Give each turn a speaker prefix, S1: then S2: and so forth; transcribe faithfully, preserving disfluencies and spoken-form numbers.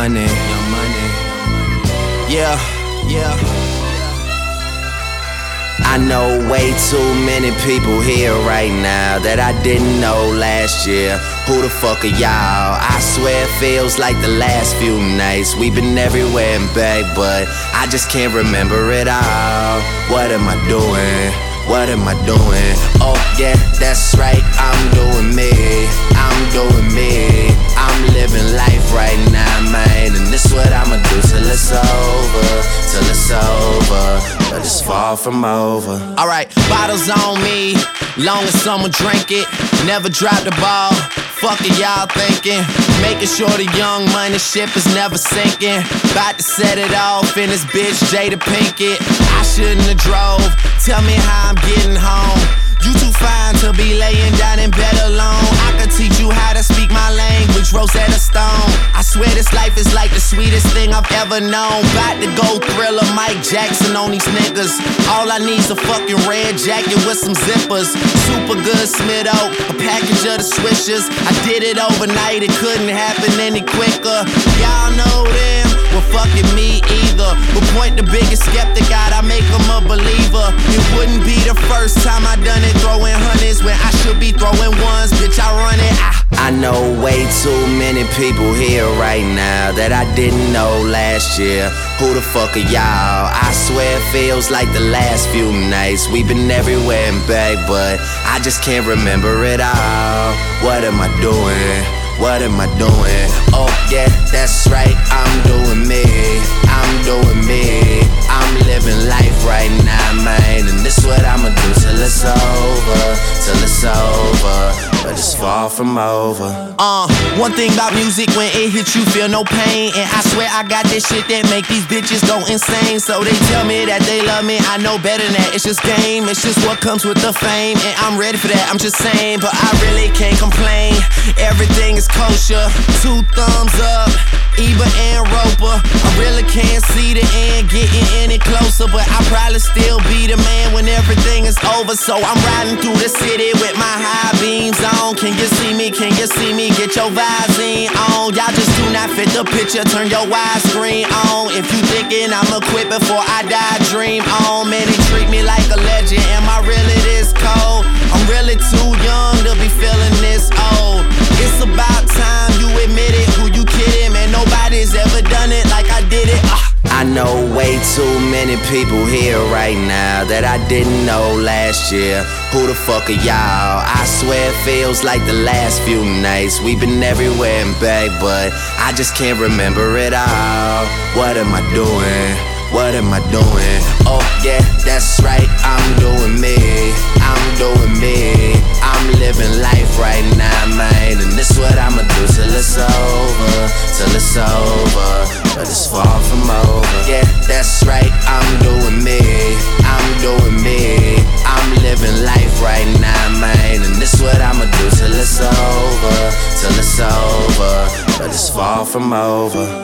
S1: Money, Young Money. Yeah, yeah. I know way too many people here right now that I didn't know last year. Who the fuck are y'all? I swear it feels like the last few nights. We've been everywhere and back, but I just can't remember it all. What am I doing? What am I doing? Oh yeah, that's right, I'm doing me. I'm doing me. I'm living life right now, man. And this what I'ma do till it's over. Till it's over, but it's far from over. Alright, bottles on me, long as someone drink it. Never drop the ball, fuck it y'all thinking. Making sure the Young Money ship is never sinking. About to set it off in this bitch Jada Pinkett. I shouldn't have drove, tell me how I'm getting home. You too fine to be laying down in bed alone. I could teach you how to speak my language, Rosetta Stone. I swear this life is like the sweetest thing I've ever known. About to go Thriller, Mike Jackson on these niggas. All I need's a fucking red jacket with some zippers. Super good Smitto, a package of the Swishers. I did it overnight, it couldn't happen any quicker. Y'all know them, well fucking me either. But point the biggest skeptic out, I make him a believer. It wouldn't be the first time I done it, throwing hundreds when I should be throwing ones. Bitch, I run it. I, I know way too many people here right now that I didn't know last year. Who the fuck are y'all? I swear it feels like the last few nights. We've been everywhere and back, but I just can't remember it all. What am I doing? What am I doing? Oh yeah, that's right, I'm doing me. I'm doing me. I'm living life right now, man. And this what I'ma do till it's over. Till it's over, but it's far from over. Uh, one thing about music, when it hits you feel no pain. And I swear I got this shit that make these bitches go insane. So they tell me that they love me, I know better than that. It's just game, it's just what comes with the fame. And I'm ready for that, I'm just saying, but I really can't complain. Everything is kosher, two thumbs up, Ebert and Roper. I really can't see the end getting any closer, but I'll probably still be the man when everything is over. So I'm riding through the city with my high beams on. Can you see me? Can you see me? Get your Visine on. Y'all just do not fit the picture, turn your widescreen on. If you thinking I'ma quit before I die, dream on. Man, they treat me like a legend, am I really this cold? I'm really too young to be feeling this old. It's about time you admit it, who you kidding? Man, nobody's ever done it like I did it. uh. I know way too many people here right now that I didn't know last year. Who the fuck are y'all? I swear it feels like the last few nights. We've been everywhere and back, but I just can't remember it all. What am I doing? What am I doing? Oh yeah, that's right, I'm doing me. I'm doing me. I'm living life right now, man. And this what I'ma do till it's over. Till it's over, but it's far from over. Yeah, that's right, I'm doing me. I'm doing me. I'm living life right now, man. And this what I'ma do till it's over. Till it's over, but it's far from over.